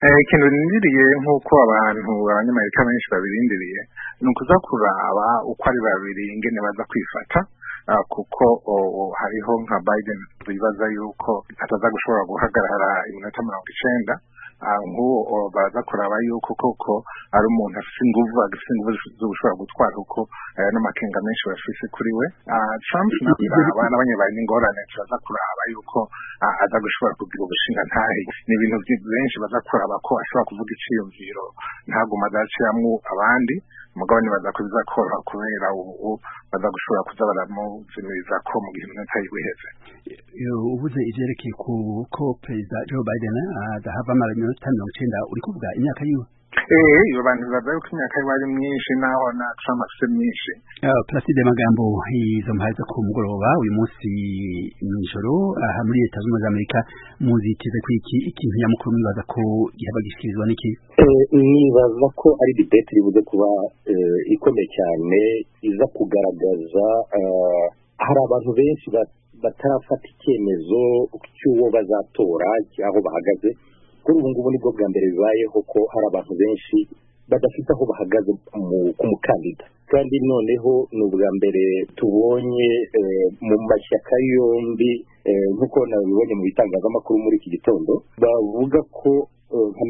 ikintu rindiriye nk'uko abanyamerika benshi babirindiriye ni ukuza kuraba uko ari babiri ingene baza kwifata kuko hariho nka Biden bibaza yuko ataza gushobora guhagarara iminota 90 nk'uwo baza kuraba yuko koko ari umuntu afite inguvu zo gushobora gutwara uko n'amakenga menshi bafise kuri we. Trump n'abana bari n'ingorane baza kuraba yuko aza gushobora kugira ubushinga ntahe n'ibintu benshi baza kuraba ko ashobora kuvuga iciyumviro ntaguma adaciramwo abandi mugabane baza kubizakora kubera ubu baza gushobora kuza baramuzimiriza ko mu gihe iminota yiheze. Ubuze ivyerekeye ko Perezida Joe Biden adahava amara iminota 90 uri kuvuga imyaka yiwe? Iyo bantu baza yuko imyaka yiwe ari myinshi naho na Trump afite myinshi. Placide Magambo, izo mpari zo ku mugoroba uyu munsi nijoro aha muri Leta Zunze Amerika muzitize kwiki ikintu nyamukuru mwibaza ko gihaba gishikirizwa n'iki? Nibaza ko ari debate ribuze kuba ikomeye cyane iza kugaragaza hari abantu benshi batarafata icyemezo cy'uwo bazatora aho bahagaze. Kuri ubu ngubu nibwo bwa mbere bibayeho ko hari abantu benshi badafite aho bahagaze ku mukandida, kandi noneho ni ubwa mbere tubonye mu mashyaka yombi nk'uko nabibonye mu bitangazamakuru muri iki gitondo bavuga ko nka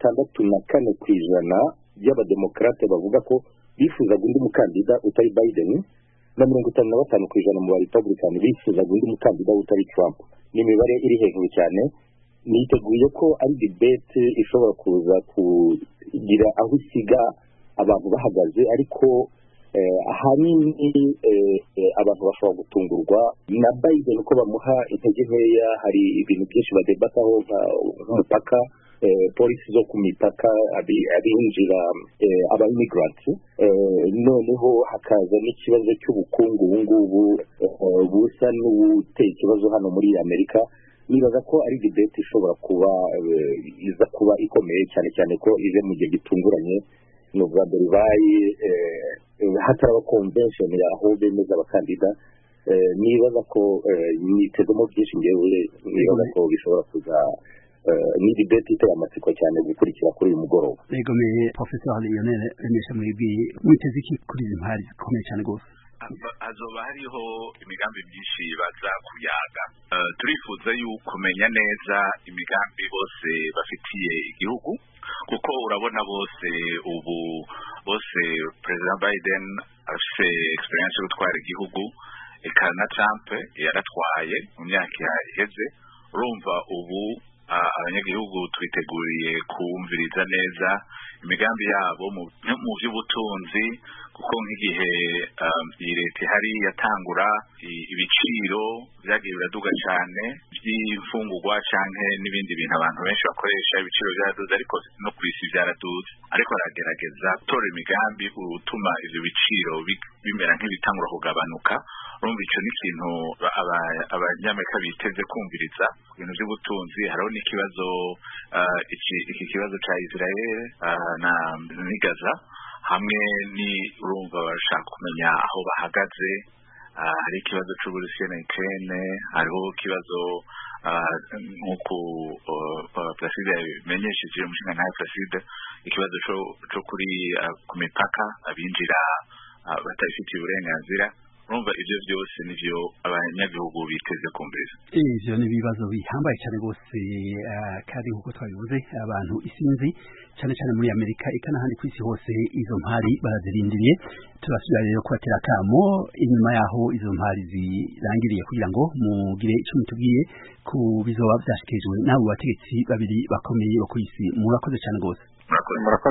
64% by'abademokarate bavuga ko bifuzaga undi mukandida utari Biden na 55% mu Republican bifuzaga undi mukandida utari Trump. Ni imibare iri hejuru cyane. Niteguye ko ari debate ishobora kuza kugira aho isiga abantu bahagaze, ariko ahanini abantu bashobora gutungurwa na Biden ko bamuha intege nkeya. Hari ibintu byinshi badebataho nk'umupaka, polisi zo ku mipaka, abinjira aba-immigrants, noneho hakaza n'ikibazo cy'ubukungu ubungubu busa n'ubuteye ikibazo hano muri Amerika. Nibaza ko ari debate ishobora kuba iza kuba ikomeye cyane ko ije mu gihe gitunguranye. No bwa mbere bayi hataraba convention aho bemeza abakandida. Nibaza ko nitezemo byinshi ngewe, nibaza ko bishobora kuza ni debate iteye amatsiko cyane gukurikira kuri uyu mugoroba. Yego me Professor Lionel Remesha mwiteze iki kuri izi mpari zikomeye cyane gose? Hazoba hariho imigambi myinshi baza kuyaga. Turifuza yuko kumenya neza imigambi bose bafitiye igihugu, kuko urabona bose President Biden afite experience yo gutwara igihugu, eka na Trump yaratwaye mu myaka iheze. Urumva ubu abanyagihugu twiteguriye kumviriza neza imigambi yabo mu by'ubutunzi, kuko nk'igihe iyi leta hari yatangura ibiciro byagiye biraduga cyane by'imfungurwa canke n'ibindi bintu abantu benshi bakoresha, ibiciro byaraduze ariko no kwisi byaraduze, ariko aragerageza gutora imigambi utuma ivyo biciro bimera nk'ibitangura kugabanuka. Urumva ico n'ikintu abanyamerika biteze kumviriza ku bintu by'ubutunzi. Hariho n'ikibazo iki kibazo ca Israel na Gaza, hamwe ni urumva bashaka kumenya aho bahagaze. Hari ikibazo c'Uburusiya na Ukraine, hariho ikibazo nk'uko Placide menyesheje umushinga ntahe Placide, ikibazo co kuri ku mipaka abinjira batabifitiye uburenganzira. Urumva ivyo byose nivyo abanyagihugu biteze kumviriza. Ivyo ni ibibazo bihambaye cyane gose, kandi nkuko twabivuze abantu isinzi cyane muri Amerika ikanahandi kwisi hose izo mpari barazirindiriye. Turasubira rero kubatera kamo inyuma yaho izo mpari zirangiriye kugira ngo mugire icyo mutubwiye ku bizoba byashikijwe n'abo bategetsi babiri bakomeye bo kwisi. Murakoze cyane gose. Murakoze.